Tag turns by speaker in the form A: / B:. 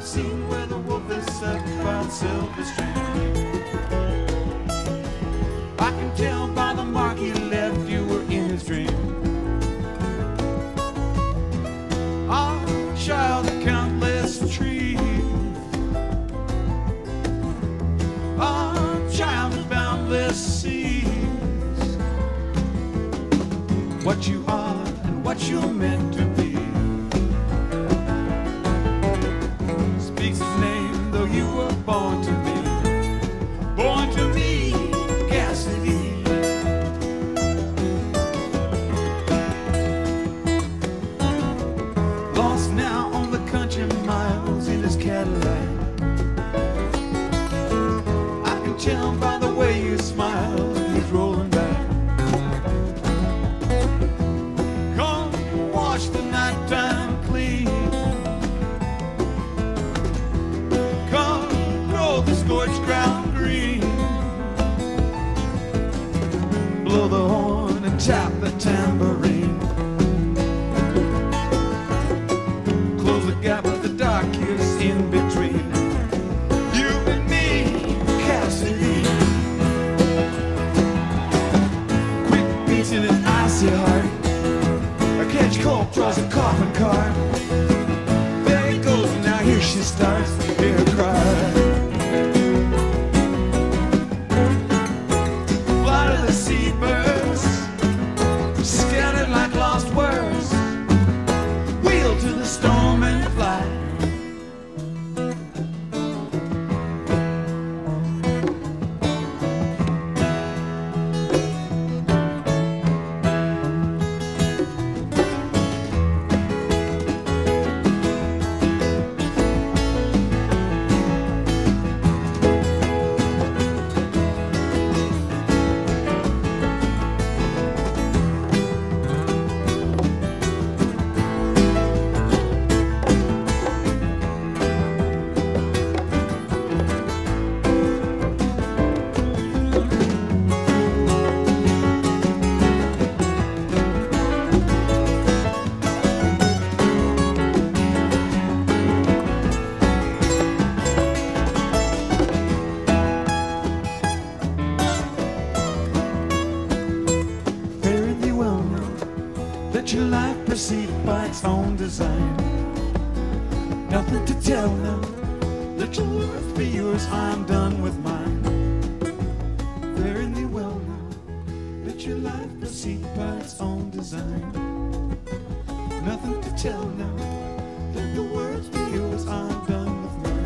A: seen where the wolf is set by the silver string. I can tell by the mark he left you were in his dream. Ah, child of countless trees. Ah, child of boundless seas. What you are and what you're meant to be speaks his name, though you were born to me. Born to me, Cassidy. Lost now on the country miles in his Cadillac. I can tell by the way you smile, he's rolling back. Come wash the nighttime clean. Come grow the scorched ground green. Blow the horn and tap the tambourine. Close the gap with the darkest in between you and me, Cassidy. Quick beats in an icy heart. A catch cold draws a coffin car. There he goes, and now here she starts to hear her cry. Fly to the seabirds, scattered like lost words. Wheel to the storm and fly. Let your life proceed by its own design. Nothing to tell now. Let your worth be yours. I'm done with mine. Fare thee well now. Let your life proceed by its own design. Nothing to tell now. Let the words be yours. I'm done with mine.